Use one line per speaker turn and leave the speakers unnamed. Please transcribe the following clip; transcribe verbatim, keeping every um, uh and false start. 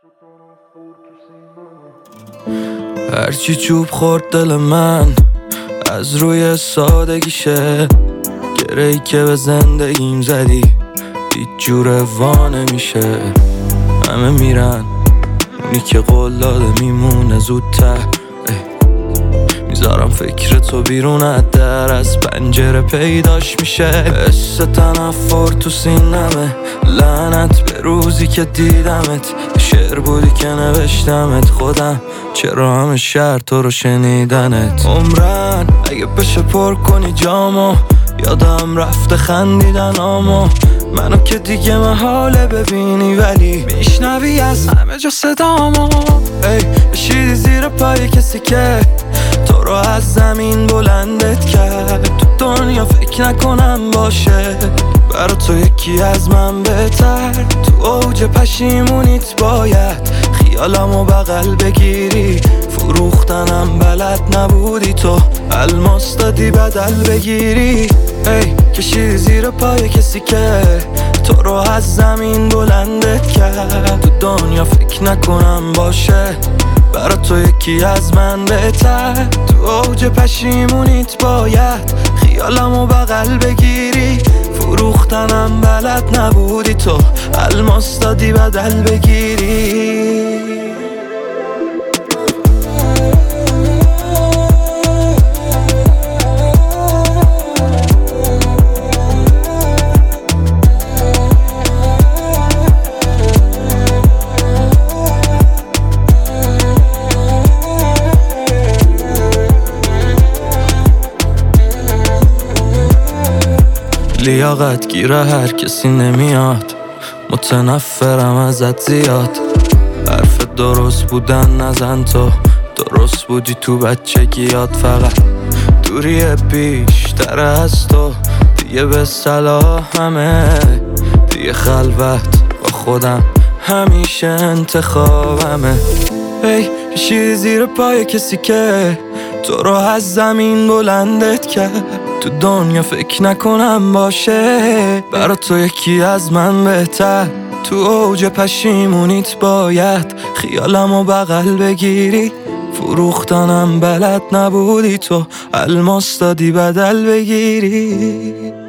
هرچی چوب خورد دل من از روی سادگیشه، گرهی که به زندگیم زدی هیچ جوره وا نمیشه. همه میرن، اونی که قول داده میمونه زودتر. میذارم فکر تو بیرون از در، از پنجره پیداش میشه. حس تنفر تو سینمه، لعنت به روزی که دیدمت. شعر بودی که نوشتمت خودم، چرا همه شهر تو رو شنیدنت. عمرن اگه بشه پر کنی جامو، یادم رفته خندیدن آمو. منو که دیگه محاله ببینی، ولی میشنوی از همه جا صدامو. ای بشیدی زیر پای کسی که تو رو از زمین بلندت کرد. تو دنیا فکر نکنم باشه برا تو یکی از من بهتر. تو اوج پشیمونیت باید خیالمو بغل بگیری. فروختنم بلد نبودی، تو الماس دادی بدل بگیری. ای کشیدی زیر پای کسی که تو رو از زمین بلندت کرد. تو دنیا فکر نکنم باشه برا تو یکی از من بهتر. تو اوج پشیمونیت باید خیالمو بغل بگیری. فروختنم بلد نبودی، تو الماس دادی بدل بگیری. لیاقت گیره هر کسی نمیاد، متنفرم ازت زیاد. حرف درست بودن نزن، تو درست بودی تو بچگیات. فقط دوری بیشتر از تو دیگه به صلاحمه. دیگه خلوت با خودم همیشه انتخابمه. ای کشیدی زیر پای کسی که تو رو از زمین بلندت کرد. تو دنیا فکر نکنم باشه برا تو یکی از من بهتر. تو اوج پشیمونیت باید خیالمو بغل بگیری. فروختنم بلد نبودی، تو الماس دادی بدل بگیری.